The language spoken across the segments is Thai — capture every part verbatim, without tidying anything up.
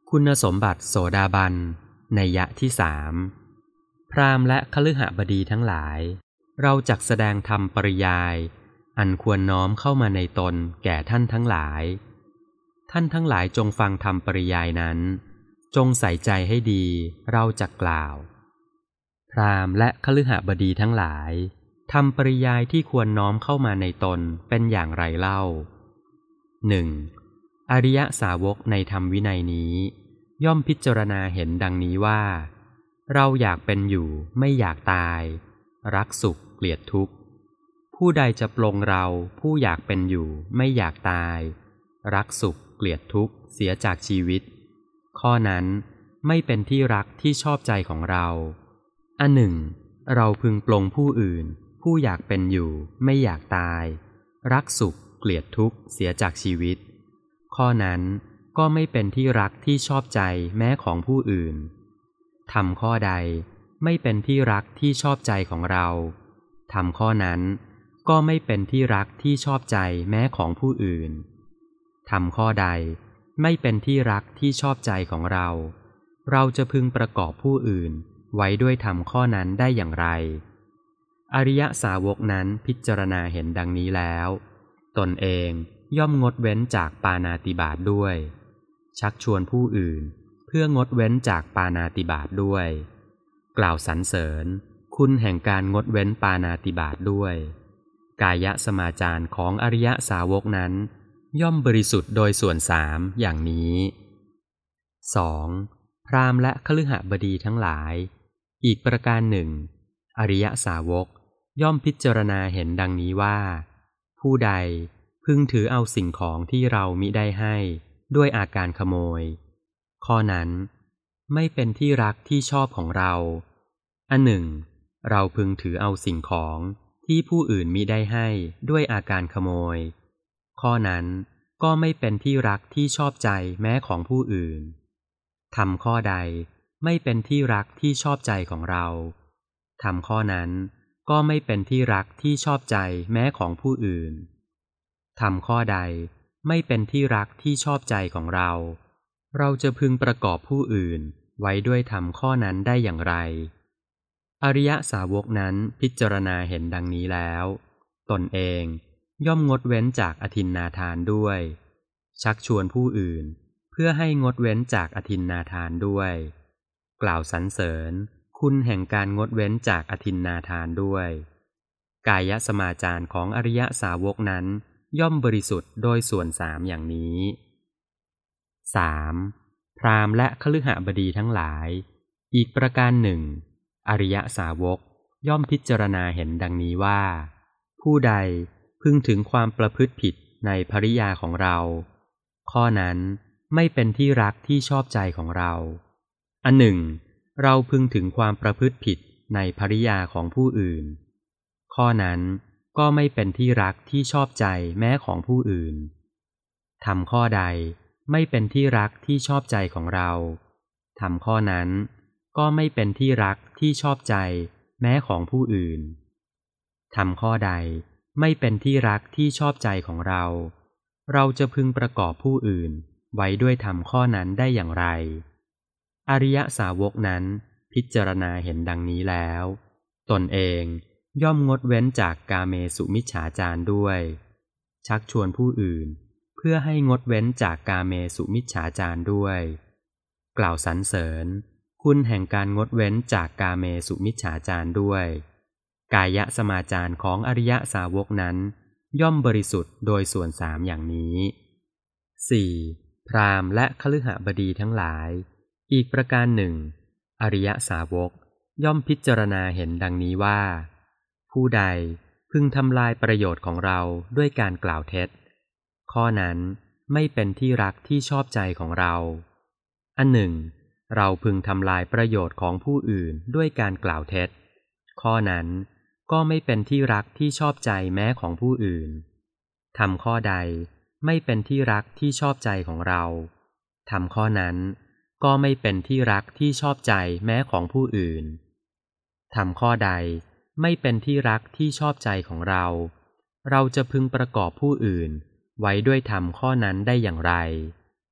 คุณสมบัติโสดาบันนัยยะที่สามพราหมณ์และคฤหบดีทั้งหลายเราจักแสดงธรรมปริยายอันควรน้อมเข้ามาในตนแก่ท่านทั้งหลายท่านทั้งหลายจงฟังธรรมปริยายนั้นจงใส่ใจให้ดีเราจักกล่าวพราหมณ์และคฤหบดีทั้งหลายธรรมปริยายที่ควรน้อมเข้ามาในตนเป็นอย่างไรเล่า หนึ่ง. อริยสาวกในธรรมวินัยนี้ย่อมพิจารณาเห็นดังนี้ว่าเราอยากเป็นอยู่ไม่อยากตายรักสุขเกลียดทุกข์ผู้ใดจะปลงเราผู้อยากเป็นอยู่ไม่อยากตายรักสุขเกลียดทุกข์เสียจากชีวิตข้อนั้นไม่เป็นที่รักที่ชอบใจของเราอันหนึ่งเราพึงปลงผู้อื่นผู้อยากเป็นอยู่ไม่อยากตายรักสุขเกลียดทุกข์เสียจากชีวิตข้อนั้นก็ไม่เป็นที่รักที่ชอบใจแม้ของผู้อื่นทำข้อใดไม่เป็นที่รักที่ชอบใจของเราทำข้อนั้นก็ไม่เป็นที่รักที่ชอบใจแม้ของผู้อื่นทำข้อใดไม่เป็นที่รักที่ชอบใจของเราเราจะพึงประกอบผู้อื่นไว้ด้วยธรรมข้อนั้นได้อย่างไรอริยสาวกนั้นพิจารณาเห็นดังนี้แล้วตนเองย่อมงดเว้นจากปาณาติบาตด้วยชักชวนผู้อื่นเพื่องดเว้นจากปาณาติบาตด้วยกล่าวสรรเสริญคุณแห่งการงดเว้นปาณาติบาตด้วยกายสมาจารของอริยสาวกนั้นย่อมบริสุทธิ์โดยส่วนสามอย่างนี้ สอง. พราหมณ์และคฤหบดีทั้งหลายอีกประการหนึ่งอริยสาวกย่อมพิจารณาเห็นดังนี้ว่าผู้ใดพึงถือเอาสิ่งของที่เรามิได้ให้ด้วยอาการขโมยข้อนั้นไม่เป็นที่รักที่ชอบของเราอันหนึ่งเราพึงถือเอาสิ่งของที่ผู้อื่นมิได้ให้ด้วยอาการขโมยข้อนั้นก็ไม่เป็นที่รักที่ชอบใจแม้ของผู้อื่นทำข้อใดไม่เป็นที่รักที่ชอบใจของเราทำข้อนั้นก็ไม่เป็นที่รักที่ชอบใจแม้ของผู้อื่นทำข้อใดไม่เป็นที่รักที่ชอบใจของเราเราจะพึงประกอบผู้อื่นไว้ด้วยธรรมข้อนั้นได้อย่างไรอริยสาวกนั้นพิจารณาเห็นดังนี้แล้วตนเองย่อมงดเว้นจากอทินนาทานด้วยชักชวนผู้อื่นเพื่อให้งดเว้นจากอทินนาทานด้วยกล่าวสรรเสริญคุณแห่งการงดเว้นจากอทินนาทานด้วยกายสมาจารของอริยสาวกนั้นย่อมบริสุทธิ์โดยส่วนสามอย่างนี้ สาม. พราหมณ์และคฤหบดีทั้งหลายอีกประการหนึ่งอริยสาวกย่อมพิจารณาเห็นดังนี้ว่าผู้ใดพึงถึงความประพฤติผิดในภริยาของเราข้อนั้นไม่เป็นที่รักที่ชอบใจของเราอันหนึ่งเราพึงถึงความประพฤติผิดในภริยาของผู้อื่นข้อนั้นก็ไม่เป็นที่รักที่ชอบใจแม้ของผู้อื่นทำข้อใดไม่เป็นที่รักที่ชอบใจของเราทำข้อนั้นก็ไม่เป็นที่รักที่ชอบใจแม้ของผู้อื่นทำข้อใดไม่เป็นที่รักที่ชอบใจของเราเราจะพึงประกอบผู้อื่นไว้ด้วยธรรมข้อนั้นได้อย่างไรอริยสาวกนั้นพิจารณาเห็นดังนี้แล้วตนเองย่อมงดเว้นจากกาเมสุมิจฉาจารด้วยชักชวนผู้อื่นเพื่อให้งดเว้นจากกาเมสุมิจฉาจารด้วยกล่าวสรรเสริญคุณแห่งการงดเว้นจากกาเมสุมิจฉาจารด้วยกายสมาจารของอริยสาวกนั้นย่อมบริสุทธิ์โดยส่วนสามอย่างนี้ สี่. พราหมณ์และคฤหบดีทั้งหลายอีกประการหนึ่งอริยสาวกย่อมพิจารณาเห็นดังนี้ว่าผู้ใดพึงทำลายประโยชน์ของเราด้วยการกล่าวเท็จข้อนั้นไม่เป็นที่รักที่ชอบใจของเราอันหนึ่งเราพึงทำลายประโยชน์ของผู้อื่นด้วยการกล่าวเท็จข้อนั้นก็ไม่เป็นที่รักที่ชอบใจแม้ของผู้อื่นทำข้อใดไม่เป็นที่รักที่ชอบใจของเราทำข้อนั้นก็ไม่เป็นที่รักที่ชอบใจแม้ของผู้อื่นทำข้อใดไม่เป็นที่รักที่ชอบใจของเราเราจะพึงประกอบผู้อื่นไว้ด้วยธรรมข้อนั้นได้อย่างไร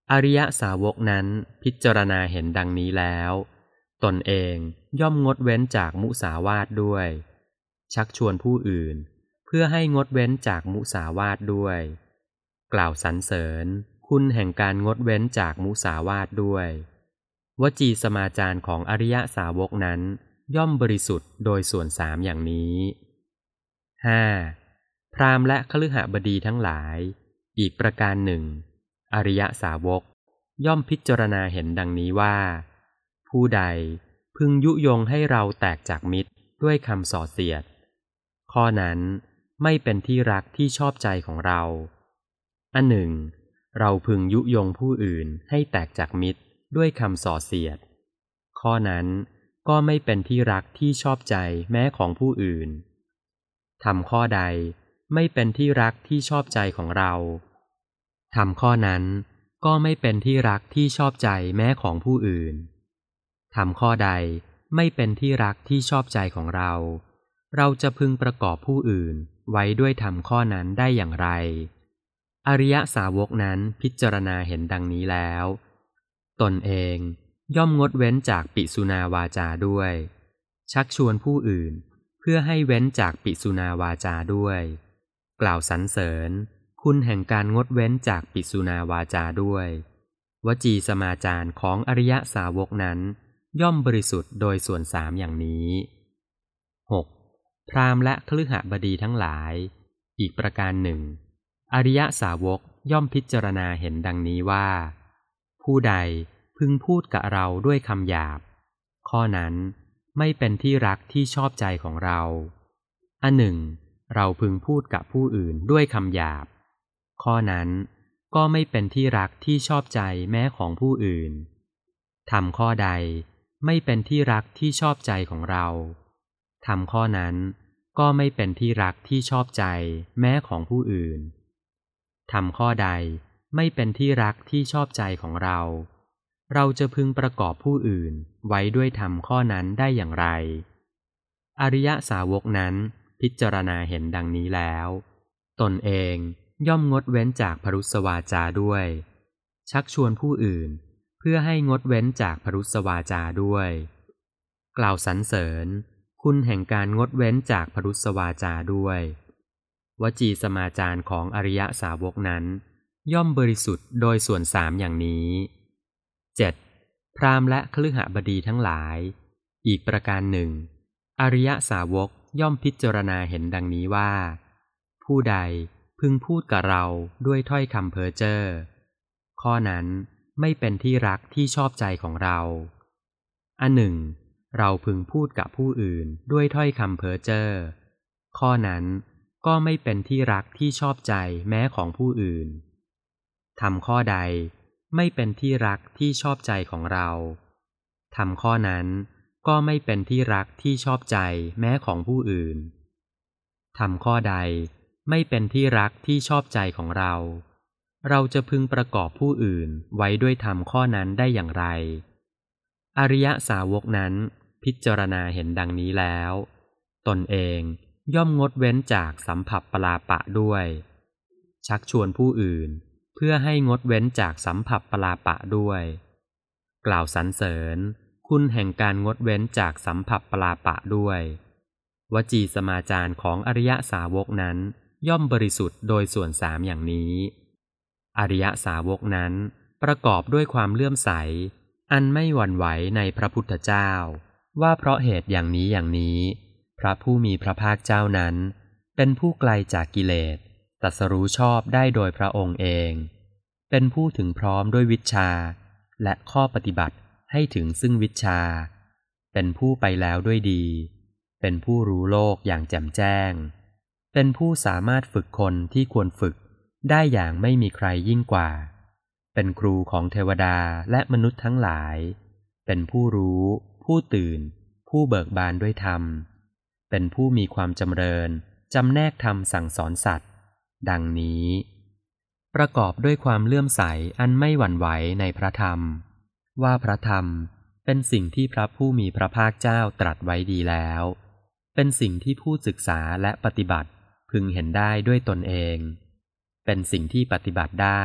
อริยสาวกนั้นพิจารณาเห็นดังนี้แล้วตนเองย่อมงดเว้นจากมุสาวาทด้วยชักชวนผู้อื่นเพื่อให้งดเว้นจากมุสาวาทด้วยกล่าวสรรเสริญคุณแห่งการงดเว้นจากมุสาวาทด้วยวจีสมาจารของอริยสาวกนั้นย่อมบริสุทธิ์โดยส่วนสามอย่างนี้ ห้า. พราหมณ์และคฤหบดีทั้งหลายอีกประการหนึ่งอริยสาวกย่อมพิจารณาเห็นดังนี้ว่าผู้ใดพึงยุยงให้เราแตกจากมิตรด้วยคำส่อเสียดข้อนั้นไม่เป็นที่รักที่ชอบใจของเราอันหนึ่งเราพึงยุยงผู้อื่นให้แตกจากมิตรด้วยคำส่อเสียดข้อนั้นก็ไม่เป็นที่รักที่ชอบใจแม้ของผู้อื่นทำข้อใดไม่เป็นที่รักที่ชอบใจของเราทำข้อนั้นก็ไม่เป็นที่รักที่ชอบใจแม้ของผู้อื่นทำข้อใดไม่เป็นที่รักที่ชอบใจของเราเราจะพึงประกอบผู้อื่นไว้ด้วยธรรมข้อนั้นได้อย่างไรอริยสาวกนั้นพิจารณาเห็นดังนี้แล้วตนเองย่อมงดเว้นจากปิสุนาวาจาด้วยชักชวนผู้อื่นเพื่อให้เว้นจากปิสุนาวาจาด้วยกล่าวสรรเสริญคุณแห่งการงดเว้นจากปิสุนาวาจาด้วยวจีสมาจารของอริยสาวกนั้นย่อมบริสุทธิ์โดยส่วนสามอย่างนี้ หก. พราหมณ์และคฤหบดีทั้งหลายอีกประการหนึ่งอริยสาวกย่อมพิจารณาเห็นดังนี้ว่าผู้ใดพึงพูดกับเราด้วยคำหยาบข้อนั้นไม่เป็นที่รักที่ชอบใจของเราอันหนึ่งเราพึงพูดกับผู้อื่นด้วยคำหยาบข้อนั้นก็ไม่เป็นที่รักที่ชอบใจแม้ของผู้อื่นทำข้อใดไม่เป็นที่รักที่ชอบใจของเราทำข้อนั้นก็ไม่เป็นที่รักที่ชอบใจแม้ของผู้อื่นทำข้อใดไม่เป็นที่รักที่ชอบใจของเราเราจะพึงประกอบผู้อื่นไว้ด้วยธรรมข้อนั้นได้อย่างไรอริยสาวกนั้นพิจารณาเห็นดังนี้แล้วตนเองย่อมงดเว้นจากพรุสวาจาด้วยชักชวนผู้อื่นเพื่อให้งดเว้นจากพรุสวาจาด้วยกล่าวสรรเสริญคุณแห่งการงดเว้นจากพรุสวาจาด้วยวจีสมาจารของอริยสาวกนั้นย่อมบริสุทธิ์โดยส่วนสามอย่างนี้ เจ็ด. พราหมณ์และคฤหบดีทั้งหลายอีกประการหนึ่งอริยสาวกย่อมพิจารณาเห็นดังนี้ว่าผู้ใดพึงพูดกับเราด้วยถ้อยคำเพ้อเจ้อข้อนั้นไม่เป็นที่รักที่ชอบใจของเราอันหนึ่งเราพึงพูดกับผู้อื่นด้วยถ้อยคำเพ้อเจ้อข้อนั้นก็ไม่เป็นที่รักที่ชอบใจแม้ของผู้อื่นทำข้อใดไม่เป็นที่รักที่ชอบใจของเราทำข้อนั้นก็ไม่เป็นที่รักที่ชอบใจแม้ของผู้อื่นทำข้อใดไม่เป็นที่รักที่ชอบใจของเราเราจะพึงประกอบผู้อื่นไว้ด้วยธรรมข้อนั้นได้อย่างไรอริยสาวกนั้นพิจารณาเห็นดังนี้แล้วตนเองย่อมงดเว้นจากสัมผัสปลาปะด้วยชักชวนผู้อื่นเพื่อให้งดเว้นจากสัมผัสปลาปะด้วยกล่าวสรรเสริญคุณแห่งการงดเว้นจากสัมผัสปลาปะด้วยวจีสมาจารของอริยสาวกนั้นย่อมบริสุทธิ์โดยส่วนสามอย่างนี้อริยสาวกนั้นประกอบด้วยความเลื่อมใสอันไม่หวั่นไหวในพระพุทธเจ้าว่าเพราะเหตุอย่างนี้อย่างนี้พระผู้มีพระภาคเจ้านั้นเป็นผู้ไกลจากกิเลสตรัสรู้ชอบได้โดยพระองค์เองเป็นผู้ถึงพร้อมด้วยวิชชาและข้อปฏิบัติให้ถึงซึ่งวิชชาเป็นผู้ไปแล้วด้วยดีเป็นผู้รู้โลกอย่างแจ่มแจ้งเป็นผู้สามารถฝึกคนที่ควรฝึกได้อย่างไม่มีใครยิ่งกว่าเป็นครูของเทวดาและมนุษย์ทั้งหลายเป็นผู้รู้ผู้ตื่นผู้เบิกบานด้วยธรรมเป็นผู้มีความจำเริญจำแนกธรรมสั่งสอนสัตว์ดังนี้ประกอบด้วยความเลื่อมใสอันไม่หวั่นไหวในพระธรรมว่าพระธรรมเป็นสิ่งที่พระผู้มีพระภาคเจ้าตรัสไว้ดีแล้วเป็นสิ่งที่ผู้ศึกษาและปฏิบัติพึงเห็นได้ด้วยตนเองเป็นสิ่งที่ปฏิบัติได้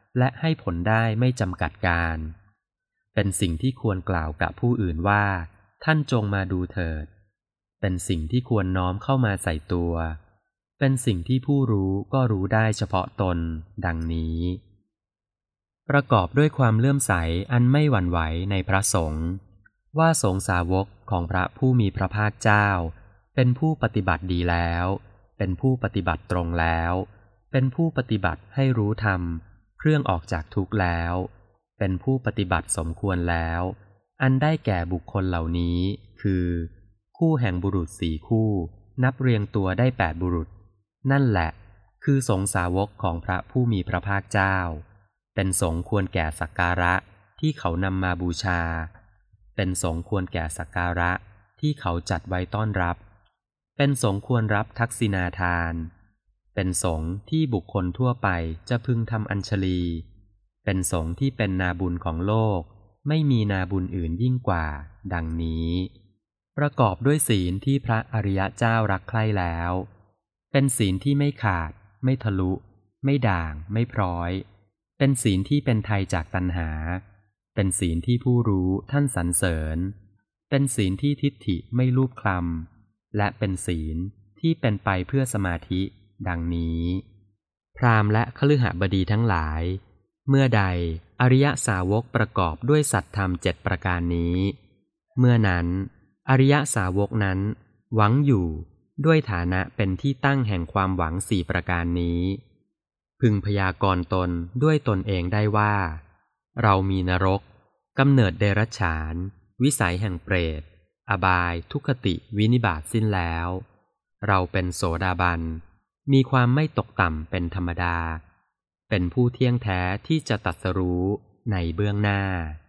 และให้ผลได้ไม่จำกัดการ เป็นสิ่งที่ควรกล่าวกับผู้อื่นว่าท่านจงมาดูเถิดเป็นสิ่งที่ควรน้อมเข้ามาใส่ตัวเป็นสิ่งที่ผู้รู้ก็รู้ได้เฉพาะตนดังนี้ประกอบด้วยความเลื่อมใสอันไม่หวั่นไหวในพระสงฆ์ว่าสงฆ์สาวกของพระผู้มีพระภาคเจ้าเป็นผู้ปฏิบัติดีแล้วเป็นผู้ปฏิบัติตรงแล้วเป็นผู้ปฏิบัติให้รู้ธรรมเครื่องออกจากทุกข์แล้วเป็นผู้ปฏิบัติสมควรแล้วอันได้แก่บุคคลเหล่านี้คือคู่แห่งบุรุษสี่คู่นับเรียงตัวได้แปดบุรุษนั่นแหละคือสงฆ์สาวกของพระผู้มีพระภาคเจ้าเป็นสงฆ์ควรแก่สักการะที่เขานำมาบูชาเป็นสงฆ์ควรแก่สักการะที่เขาจัดไว้ต้อนรับเป็นสงฆ์ควรรับทักษิณาทานเป็นสงฆ์ที่บุคคลทั่วไปจะพึงทำอัญชลีเป็นสงฆ์ที่เป็นนาบุญของโลกไม่มีนาบุญอื่นยิ่งกว่าดังนี้ประกอบด้วยศีลที่พระอริยเจ้ารักใคร่แล้วเป็นศีลที่ไม่ขาดไม่ทะลุไม่ด่างไม่พร้อยเป็นศีลที่เป็นไทยจากตัณหาเป็นศีลที่ผู้รู้ท่านสรรเสริญเป็นศีลที่ทิฏฐิไม่ลูบคลำและเป็นศีลที่เป็นไปเพื่อสมาธิดังนี้พราหมณ์และคฤหบดีทั้งหลายเมื่อใดอริยสาวกประกอบด้วยสัตธรรมเจ็ดประการนี้เมื่อนั้นอริยสาวกนั้นหวังอยู่ด้วยฐานะเป็นที่ตั้งแห่งความหวังสี่ประการนี้พึงพยากรณ์ตนด้วยตนเองได้ว่าเรามีนรกกำเนิดเดรัจฉานวิสัยแห่งเปรตอบายทุกขติวินิบาตสิ้นแล้วเราเป็นโสดาบันมีความไม่ตกต่ำเป็นธรรมดาเป็นผู้เที่ยงแท้ที่จะตรัสรู้ในเบื้องหน้า